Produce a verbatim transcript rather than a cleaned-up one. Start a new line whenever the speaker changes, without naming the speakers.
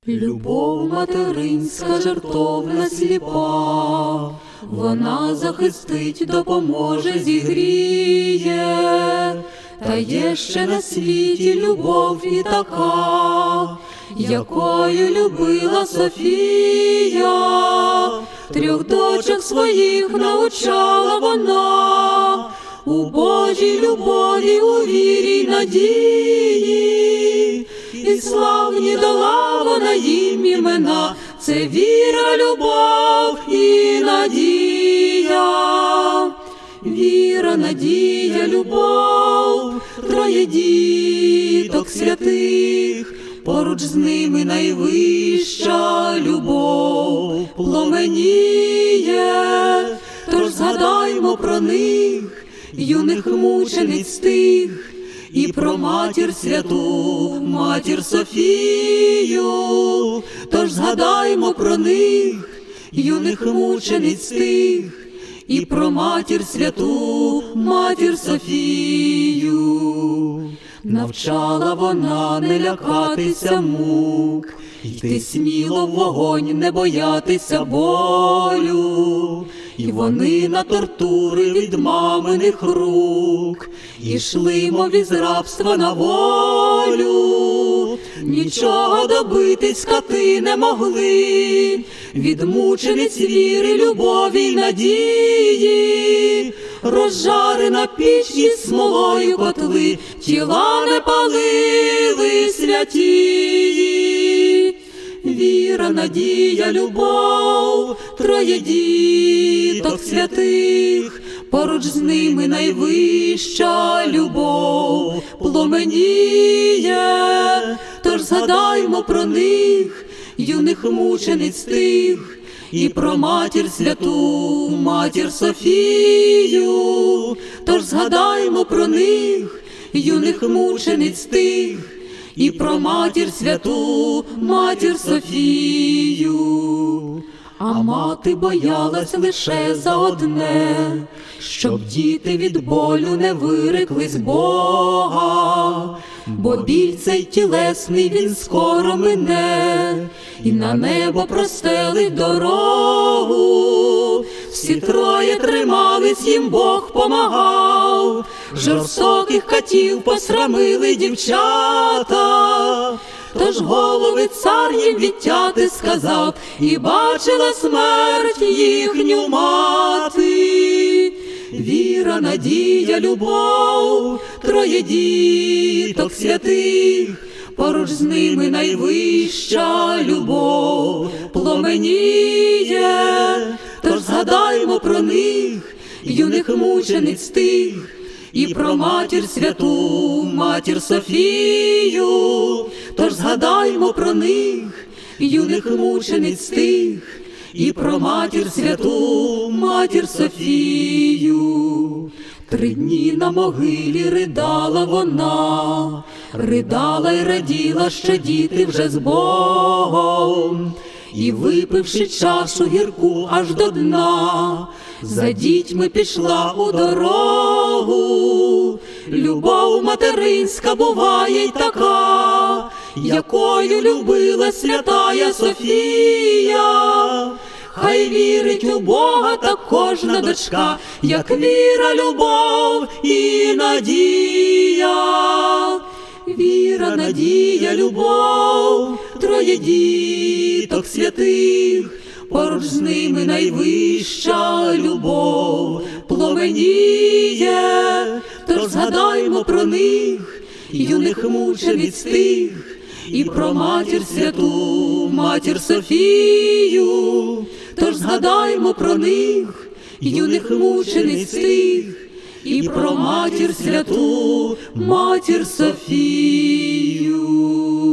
Любов материнська, жертовна, сліпа, вона захистить, допоможе, зігріє. Та є ще на світі любов і така, якою любила Софія. Трьох дочок своїх навчала вона, у Божій любові, у вірі й надії. І славні дала вона їм імена, це віра, любов і надія. Віра, надія, любов, троє діток святих, поруч з ними найвища любов пломеніє. Тож згадаймо про них, юних мучениць тих, і про матір святу, матір Софію. Тож згадаймо про них, юних мучениць тих, і про матір святу, матір Софію. Навчала вона не лякатися мук, йти сміло в вогонь, не боятися болю. І вони на тортури від маминих рук ішли, мов із рабства на волю. Нічого добитись скоти не могли від мучениць віри, любові й надії. Розжарена піч із смолою котли, тіла не палили святії. Віра, надія, любов, троє діток святих, поруч з ними найвища любов пломеніє. Тож згадаймо про них, юних мучениць тих, і про матір святу, матір Софію. Тож згадаймо про них, юних мучениць тих, і про матір святу, матір Софію. А мати боялась лише за одне, щоб діти від болю не виреклись Бога. Бо біль цей тілесний, він скоро мине, і на небо простелить дорогу. Всі троє тримались, їм Бог помагав, жорстоких катів посрамили дівчата. Тож голови цар їм відтяти сказав, і бачила смерть їхню мати. Віра, надія, любов, троє діток святих, поруч з ними найвища любов пломеніє. Тож згадаймо про них, юних мучениць тих, і про матір святу, матір Софію. Тож згадаймо про них, юних мучениць тих, і про матір святу, матір Софію. Три дні на могилі ридала вона, ридала й раділа, що діти вже з Богом. І випивши чашу гірку аж до дна, за дітьми пішла у дорогу. Любов материнська буває й така, якою любила святая Софія. Хай вірить у Бога та кожна дочка, як віра, любов і надія. Віра, надія, любов, троє діток святих, поруч з ними найвища любов пломеніє. Тож згадаймо про них, юних мучениць тих, і про матір святу, матір Софію. Тож згадаймо про них, юних мучениць тих, і про матір святу, матір Софію.